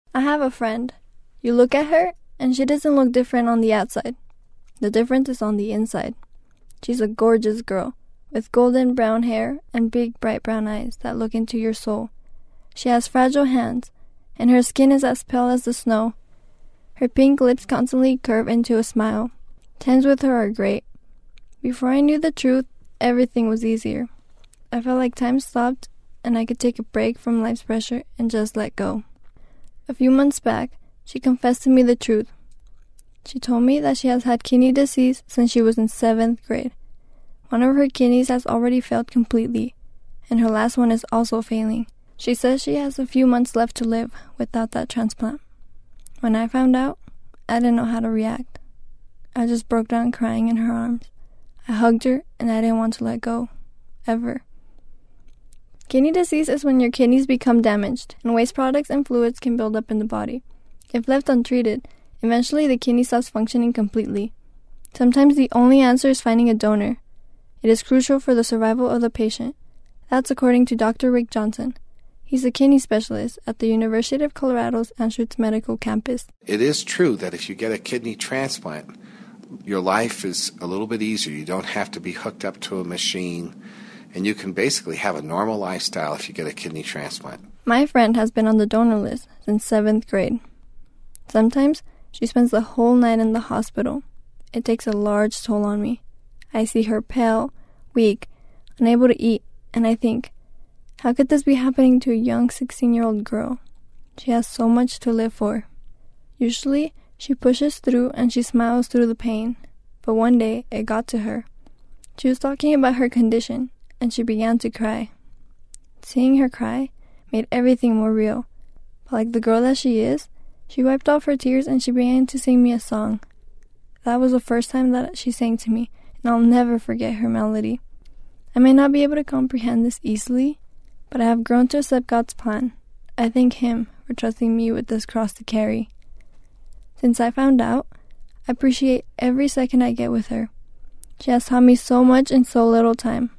I have a friend. You look at her, and she doesn't look different on the outside. The difference is on the inside. She's a gorgeous girl, with golden brown hair and big bright brown eyes that look into your soul. She has fragile hands, and her skin is as pale as the snow. Her pink lips constantly curve into a smile. Times with her are great. Before I knew the truth, everything was easier. I felt like time stopped, and I could take a break from life's pressure and just let go. A few months back, she confessed to me the truth. She told me that she has had kidney disease since she was in 7th grade. One of her kidneys has already failed completely, and her last one is also failing. She says she has a few months left to live without that transplant. When I found out, I didn't know how to react. I just broke down crying in her arms. I hugged her, and I didn't want to let go. Ever. Kidney disease is when your kidneys become damaged, and waste products and fluids can build up in the body. If left untreated, eventually the kidney stops functioning completely. Sometimes the only answer is finding a donor. It is crucial for the survival of the patient. That's according to Dr. Rick Johnson. He's a kidney specialist at the University of Colorado's Anschutz Medical Campus. It is true that if you get a kidney transplant, your life is a little bit easier. You don't have to be hooked up to a machine, and you can basically have a normal lifestyle if you get a kidney transplant. My friend has been on the donor list since 7th grade. Sometimes she spends the whole night in the hospital. It takes a large toll on me. I see her pale, weak, unable to eat, and I think, how could this be happening to a young 16-year-old girl? She has so much to live for. Usually, she pushes through and she smiles through the pain. But one day, it got to her. She was talking about her condition, and she began to cry. Seeing her cry made everything more real. But like the girl that she is, she wiped off her tears and she began to sing me a song. That was the first time that she sang to me, and I'll never forget her melody. I may not be able to comprehend this easily, but I have grown to accept God's plan. I thank Him for trusting me with this cross to carry. Since I found out, I appreciate every second I get with her. She has taught me so much in so little time.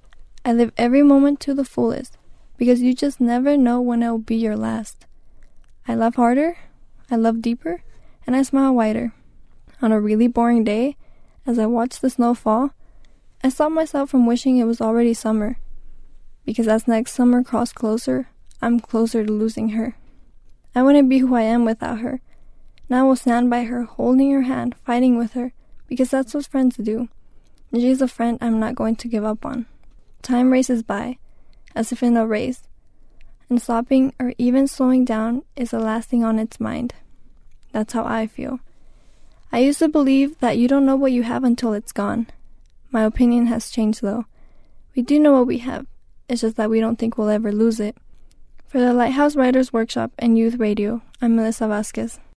I live every moment to the fullest, because you just never know when it will be your last. I laugh harder, I love deeper, and I smile wider. On a really boring day, as I watch the snow fall, I stop myself from wishing it was already summer. Because as next summer draws closer, I'm closer to losing her. I wouldn't be who I am without her. And I will stand by her, holding her hand, fighting with her, because that's what friends do. And she's a friend I'm not going to give up on. Time races by, as if in a race, and stopping or even slowing down is the last thing on its mind. That's how I feel. I used to believe that you don't know what you have until it's gone. My opinion has changed though. We do know what we have. It's just that we don't think we'll ever lose it. For the Lighthouse Writers Workshop and Youth Radio, I'm Melissa Vasquez.